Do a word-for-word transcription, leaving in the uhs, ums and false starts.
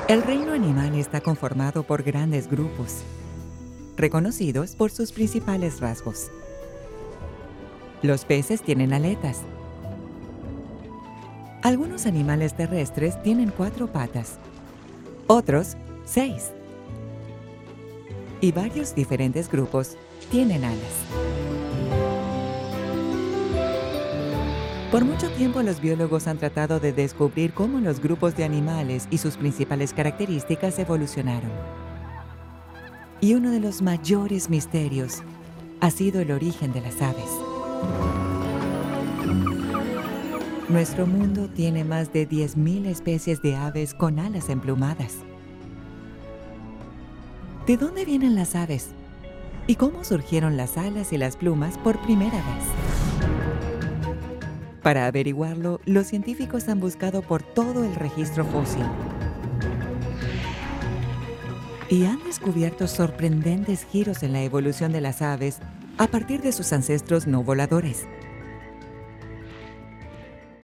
El reino animal está conformado por grandes grupos, reconocidos por sus principales rasgos. Los peces tienen aletas. Algunos animales terrestres tienen cuatro patas, otros seis. Y varios diferentes grupos tienen alas. Por mucho tiempo los biólogos han tratado de descubrir cómo los grupos de animales y sus principales características evolucionaron. Y uno de los mayores misterios ha sido el origen de las aves. Nuestro mundo tiene más de diez mil especies de aves con alas emplumadas. ¿De dónde vienen las aves? ¿Y cómo surgieron las alas y las plumas por primera vez? Para averiguarlo, los científicos han buscado por todo el registro fósil y han descubierto sorprendentes giros en la evolución de las aves a partir de sus ancestros no voladores.